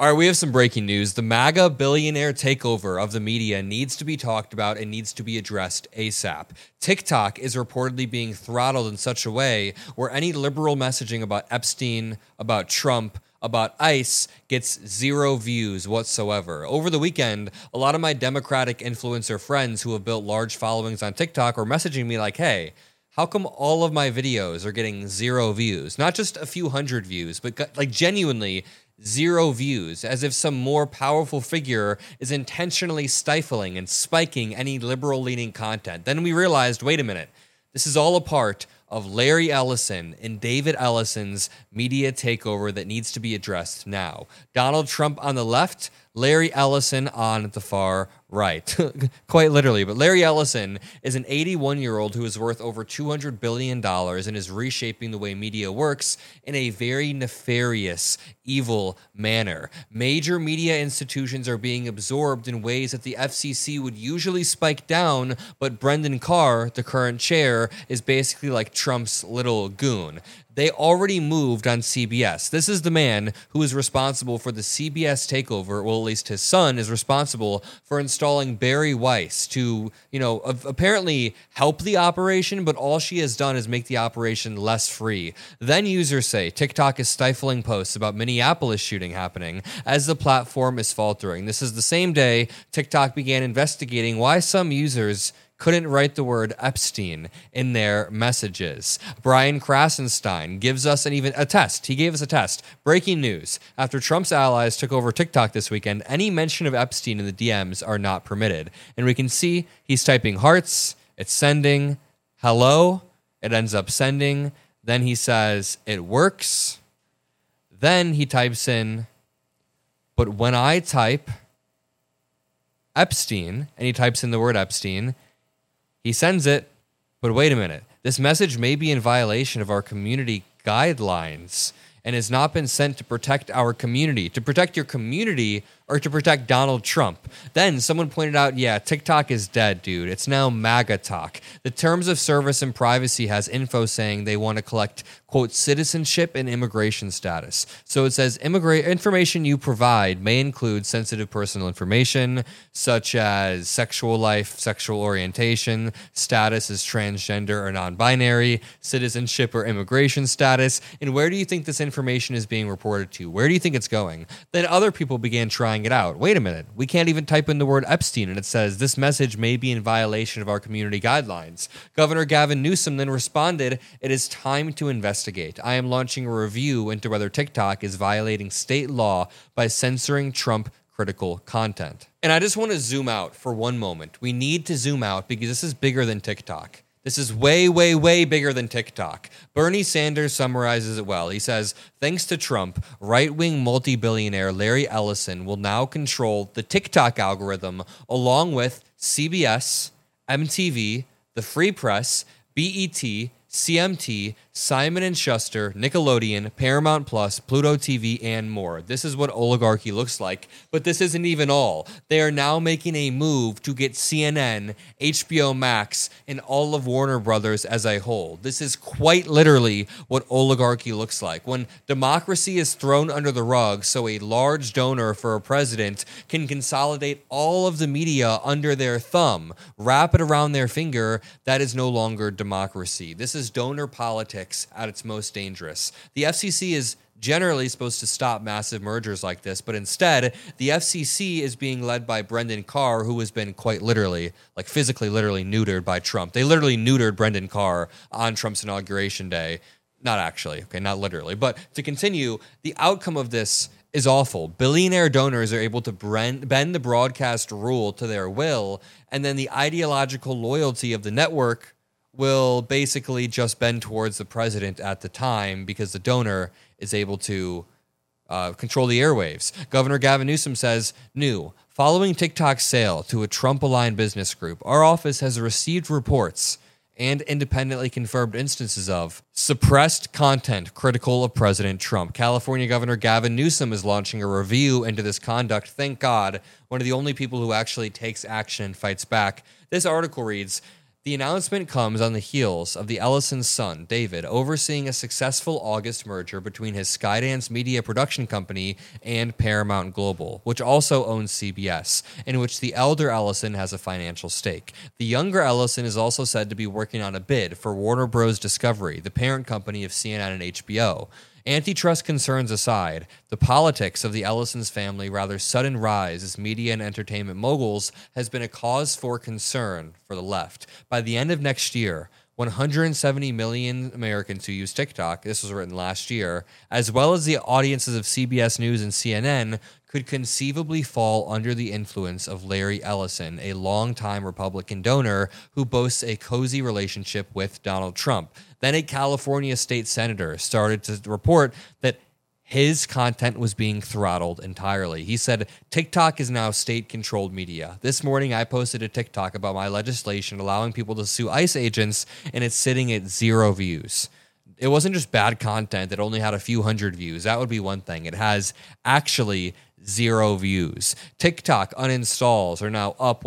All right, we have some breaking news. The MAGA billionaire takeover of the media needs to be talked about and needs to be addressed ASAP. TikTok is reportedly being throttled in such a way where any liberal messaging about Epstein, about Trump, about ICE gets zero views whatsoever. Over the weekend, a lot of my Democratic influencer friends who have built large followings on TikTok were messaging me like, hey, how come all of my videos are getting zero views? Not just a few hundred views, but like genuinely zero views, as if some more powerful figure is intentionally stifling and spiking any liberal-leaning content. Then we realized, wait a minute, this is all a part of Larry Ellison and David Ellison's media takeover that needs to be addressed now. Donald Trump on the left, Larry Ellison on the far right. Quite literally, but Larry Ellison is an 81-year-old who is worth over $200 billion and is reshaping the way media works in a very nefarious, evil manner. Major media institutions are being absorbed in ways that the FCC would usually spike down, but Brendan Carr, the current chair, is basically like Trump's little goon. They already moved on CBS. This is the man who is responsible for the CBS takeover. Well, at least his son is responsible for installing Bari Weiss to, apparently help the operation, but all she has done is make the operation less free. Then users say TikTok is stifling posts about Minneapolis shooting happening as the platform is faltering. This is the same day TikTok began investigating why some users couldn't write the word Epstein in their messages. Brian Krasenstein gives us a test. He gave us a test. Breaking news. After Trump's allies took over TikTok this weekend, any mention of Epstein in the DMs are not permitted. And we can see he's typing hearts. It's sending. Hello. It ends up sending. Then he says, it works. Then he types in, but when I type Epstein, and he types in the word Epstein, he sends it, but wait a minute. This message may be in violation of our community guidelines and has not been sent to protect our community. To protect your community or to protect Donald Trump. Then someone pointed out, yeah, TikTok is dead, dude. It's now MAGA talk. The terms of service and privacy has info saying they want to collect, quote, citizenship and immigration status. So it says information you provide may include sensitive personal information, such as sexual life, sexual orientation, status as transgender or non-binary, citizenship or immigration status. And where do you think this information is being reported to? Where do you think it's going? Then other people began trying it out. Wait a minute. We can't even type in the word Epstein, and it says this message may be in violation of our community guidelines. Governor Gavin Newsom then responded, it is time to investigate. I am launching a review into whether TikTok is violating state law by censoring Trump critical content. And I just want to zoom out for one moment. We need to zoom out because this is bigger than TikTok. This is way, way, way bigger than TikTok. Bernie Sanders summarizes it well. He says, thanks to Trump, right-wing multi-billionaire Larry Ellison will now control the TikTok algorithm along with CBS, MTV, the Free Press, BET, CMT, Simon & Schuster, Nickelodeon, Paramount Plus, Pluto TV, and more. This is what oligarchy looks like, but this isn't even all. They are now making a move to get CNN, HBO Max, and all of Warner Brothers as a whole. This is quite literally what oligarchy looks like. When democracy is thrown under the rug so a large donor for a president can consolidate all of the media under their thumb, wrap it around their finger, that is no longer democracy. This is donor politics at its most dangerous. The FCC is generally supposed to stop massive mergers like this, but instead, the FCC is being led by Brendan Carr, who has been quite literally, like physically literally neutered by Trump. They literally neutered Brendan Carr on Trump's inauguration day. Not actually, okay, not literally. But to continue, the outcome of this is awful. Billionaire donors are able to bend the broadcast rule to their will, and then the ideological loyalty of the network will basically just bend towards the president at the time because the donor is able to control the airwaves. Governor Gavin Newsom says, new, following TikTok's sale to a Trump-aligned business group, our office has received reports and independently confirmed instances of suppressed content critical of President Trump. California Governor Gavin Newsom is launching a review into this conduct. Thank God, one of the only people who actually takes action and fights back. This article reads, The announcement comes on the heels of the Ellison's son, David, overseeing a successful August merger between his Skydance media production company and Paramount Global, which also owns CBS, in which the elder Ellison has a financial stake. The younger Ellison is also said to be working on a bid for Warner Bros. Discovery, the parent company of CNN and HBO. Antitrust concerns aside, the politics of the Ellison's family rather sudden rise as media and entertainment moguls has been a cause for concern for the left. By the end of next year, 170 million Americans who use TikTok, this was written last year, as well as the audiences of CBS News and CNN, could conceivably fall under the influence of Larry Ellison, a longtime Republican donor who boasts a cozy relationship with Donald Trump. Then a California state senator started to report that his content was being throttled entirely. He said, TikTok is now state-controlled media. This morning, I posted a TikTok about my legislation allowing people to sue ICE agents, and it's sitting at 0 views. It wasn't just bad content that only had a few hundred views. That would be one thing. It has actually 0 views. TikTok uninstalls are now up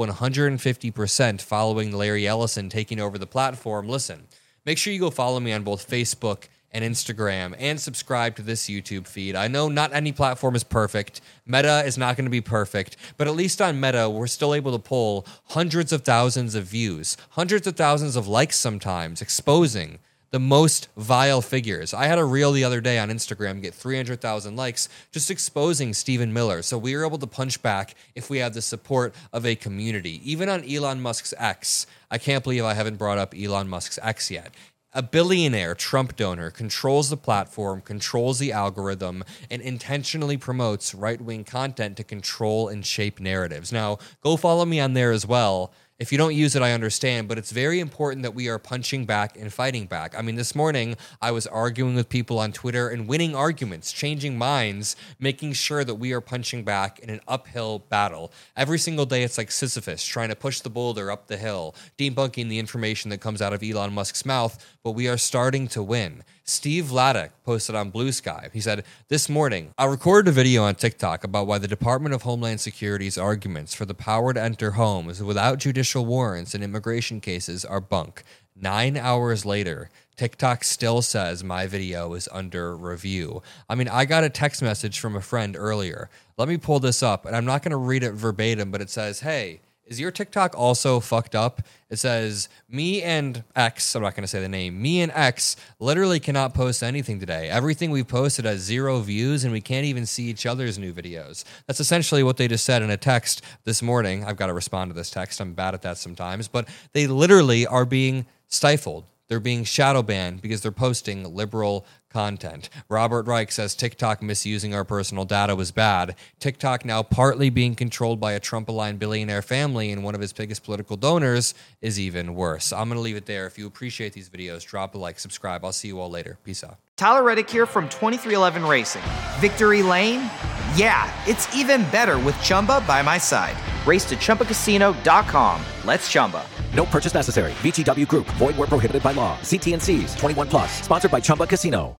150% following Larry Ellison taking over the platform. Listen, make sure you go follow me on both Facebook and Instagram and subscribe to this YouTube feed. I know not any platform is perfect. Meta is not going to be perfect, but at least on Meta, we're still able to pull hundreds of thousands of views, hundreds of thousands of likes sometimes, exposing the most vile figures. I had a reel the other day on Instagram get 300,000 likes just exposing Stephen Miller. So we were able to punch back if we have the support of a community. Even on Elon Musk's X, I can't believe I haven't brought up Elon Musk's X yet. A billionaire Trump donor controls the platform, controls the algorithm, and intentionally promotes right-wing content to control and shape narratives. Now, go follow me on there as well. If you don't use it, I understand, but it's very important that we are punching back and fighting back. I mean, this morning, I was arguing with people on Twitter and winning arguments, changing minds, making sure that we are punching back in an uphill battle. Every single day, it's like Sisyphus trying to push the boulder up the hill, debunking the information that comes out of Elon Musk's mouth, but we are starting to win. Steve Vladeck posted on Blue Sky. He said, this morning, I recorded a video on TikTok about why the Department of Homeland Security's arguments for the power to enter homes without judicial warrants in immigration cases are bunk. 9 hours later, TikTok still says my video is under review. I mean, I got a text message from a friend earlier. Let me pull this up, and I'm not going to read it verbatim, but it says, hey, is your TikTok also fucked up? It says, me and X, I'm not going to say the name, me and X literally cannot post anything today. Everything we posted has 0 views, and we can't even see each other's new videos. That's essentially what they just said in a text this morning. I've got to respond to this text. I'm bad at that sometimes. But they literally are being stifled. They're being shadow banned because they're posting liberal content. Robert Reich says TikTok misusing our personal data was bad. TikTok now partly being controlled by a Trump-aligned billionaire family and one of his biggest political donors is even worse. I'm going to leave it there. If you appreciate these videos, drop a like, subscribe. I'll see you all later. Peace out. Tyler Reddick here from 2311 Racing. Victory Lane? Yeah, it's even better with Chumba by my side. Race to ChumbaCasino.com. Let's Chumba. No purchase necessary. VGW Group. Void where prohibited by law. See T&Cs. 21+. Sponsored by Chumba Casino.